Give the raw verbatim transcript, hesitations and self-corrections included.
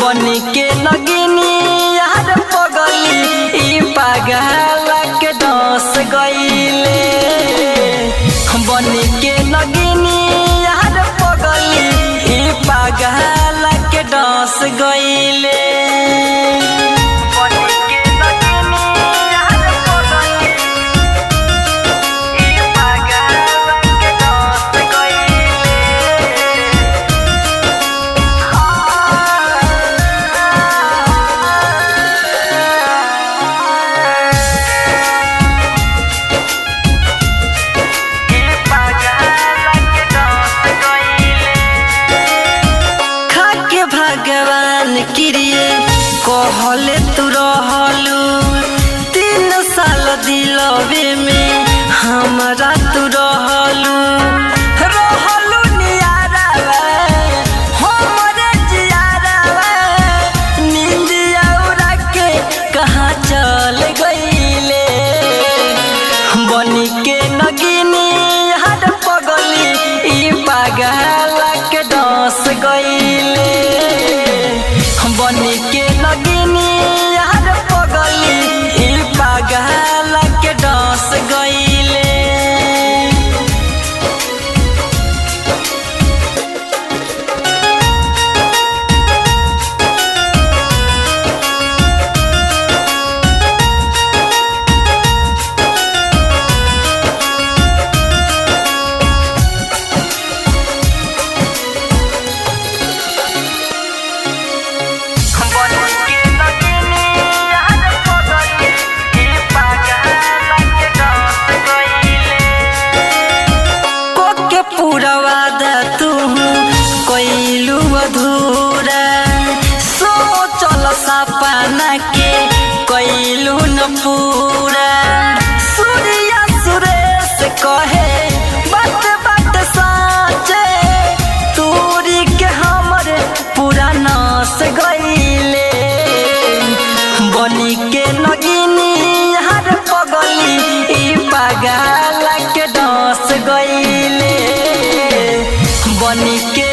बनी के नगिनी यार पगली ई पागल के दस गईले बनी के नगिनी यार पगली ई पागल के दस गईले भगवान किरिए कहले तू रहलू तीन साल दिलवे में हमरा तू रहलू रहलू नियारावा हमरे जियारावा नींदिया उड़ा के कहाँ चल गईले बनी के नगिनी हर पगली ई पागल के दस गईले बनी के नगिनी यार पगली ई पागल के दस गईले कोइलू अधूरा सोचल सपना के कोइलू न पूरा सूर्या सुरेश कहे बात बात साचे तोरी के हमरे पूरा नाश गईले बनी के नगिनी हर पगली ई पागल के दस गईले बनी के